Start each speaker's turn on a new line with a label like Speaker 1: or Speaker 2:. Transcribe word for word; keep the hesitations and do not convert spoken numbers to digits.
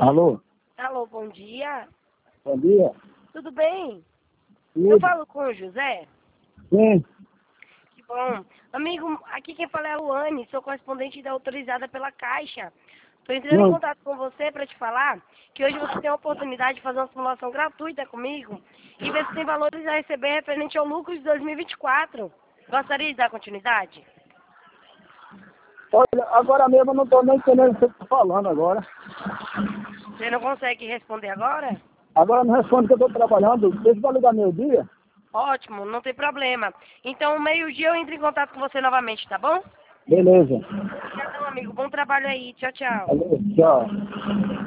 Speaker 1: Alô?
Speaker 2: Alô, bom dia.
Speaker 1: Bom dia.
Speaker 2: Tudo bem?
Speaker 1: Tudo.
Speaker 2: Eu falo com o José?
Speaker 1: Sim.
Speaker 2: Que bom. Amigo, aqui quem fala é a Luane, sou correspondente da autorizada pela Caixa. Estou entrando em
Speaker 1: Não.
Speaker 2: contato com você para te falar que hoje você tem a oportunidade de fazer uma simulação gratuita comigo e ver se tem valores a receber referente ao lucro de dois mil e vinte e quatro. Gostaria de dar continuidade?
Speaker 1: Olha, agora mesmo eu não estou nem entendendo o que você está falando agora.
Speaker 2: Você não consegue responder agora?
Speaker 1: Agora não responde que eu estou trabalhando. Deixa eu ligar meio dia.
Speaker 2: Ótimo, não tem problema. Então, meio-dia eu entro em contato com você novamente, tá bom?
Speaker 1: Beleza.
Speaker 2: Obrigadão, amigo. Bom trabalho aí. Tchau, tchau.
Speaker 1: Valeu, tchau.